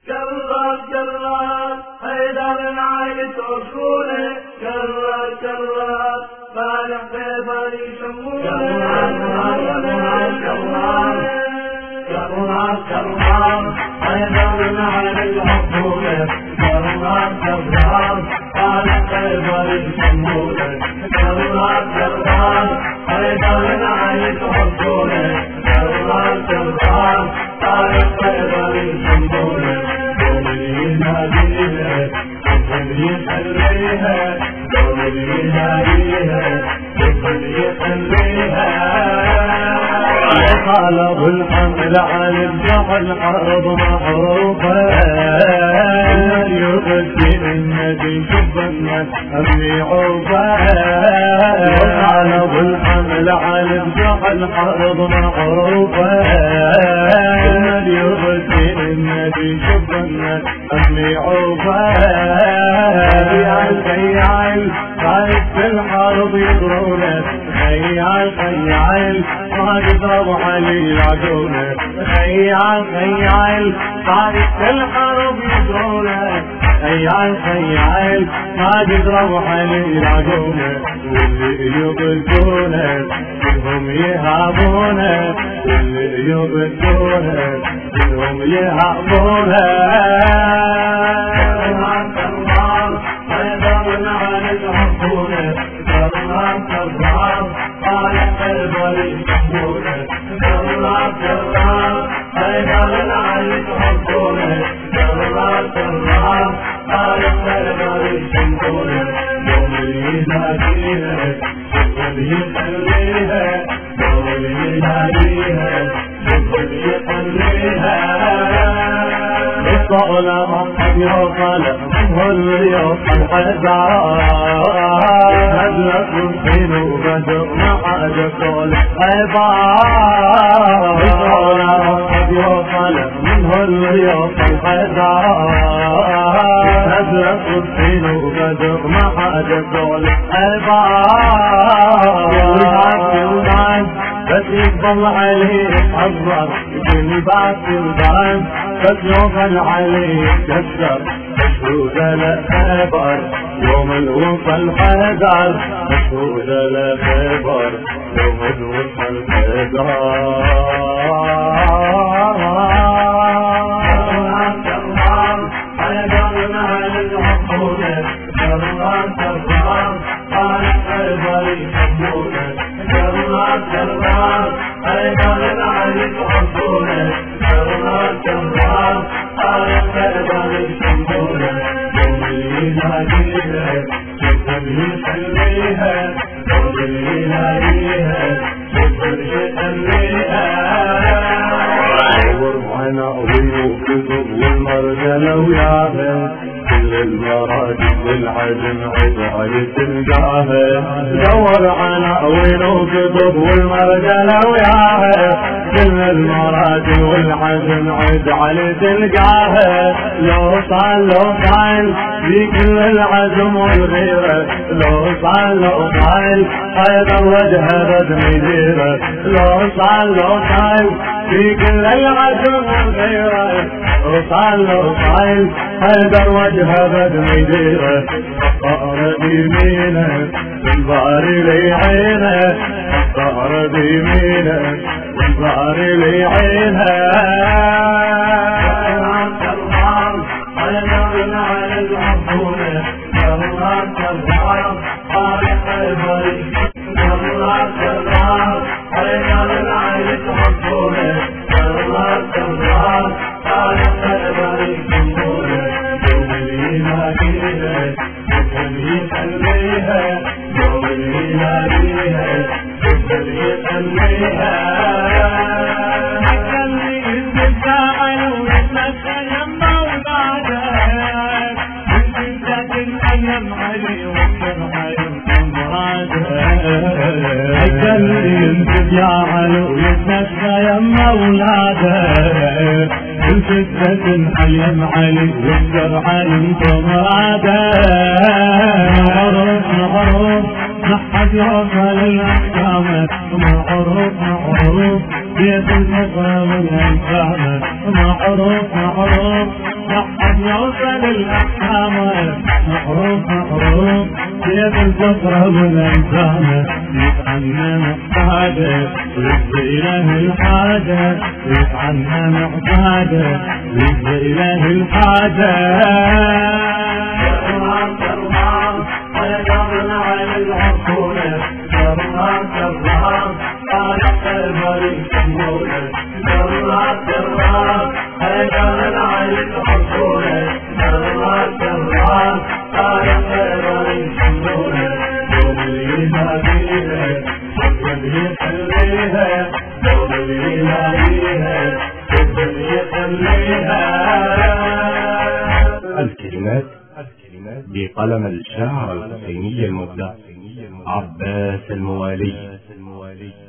كرر كرر حيدر العايد رسوله كرر كرر طالع خيبر يسمونه كرر كرر حيدر العايد رسوله كرر كرر طالع خيبر يسمونه كرر كرر حيدر العايد رسوله كرر كرر طالع خيبر يسمونه طلب الحمل على الجحل حرب معروفة يغسل النبي شبنا أبني عوفة طلب الحمل على الجحل حرب معروفة يغسل النبي شبنا أبني عوفة خيال خيال خايف في الحرب يضرونه خيال خيال ما يضرب علي العدونه خيال خيال خايف في الحرب يضرونه خيال خيال ما يضرب علي العدونه واللي يبدونه منهم يهابونه واللي يبدونه منهم يهابونه الظلام يوصل واللي يوصل حزار هدلك الحين وبدر ما حاجة طول عبار الظلام يوصل واللي يوصل حزار هدلك الحين وبدر ما حاجة طول عبار بس يقبل عليه حضر يكون بعد البان بس يوصل عليه كسر مشهود لخبر يوم الوصل حذر مشهود لخبر يوم الوصل حذر والمرجلة وياها كل المراجل والعجم عزاية تلقاها دور عناوين وكتب والمرجلة وياها كل المراجل والعجم عزاية تلقاها لو صال في كل العزم والغيرة لو صال هذا وجه بدم يديره لو صال في كل العزم والغيرة وصال هذا وجه بدم يديره فقر بيمينه والباري لي عينه فقر بيمينه والباري لي عينه يا علو يتنسى يا مولاده الفتنة حيم علي والشرع انتم راده معروف نحد يوصل الاحكام معروف بيت الفقر والانسان معروف صحب يوصل الأحكام محروف محروف كيف الفقر والأنسان يتعنى محتاجة ويبدأ إله الحاجة يتعنى محتاجة ويبدأ إله الحاجة كرام كرام ويدعونا على العقولة كرام كرام على البريد كمولة كرام كرام ويدعونا على العقولة كرام كرام على البريد كمولة دوليها بيها والدنيا خليها دوليها بيها والدنيا خليها. الكلمات بقلم الشاعر الحسيني المبدع عباس الموالي.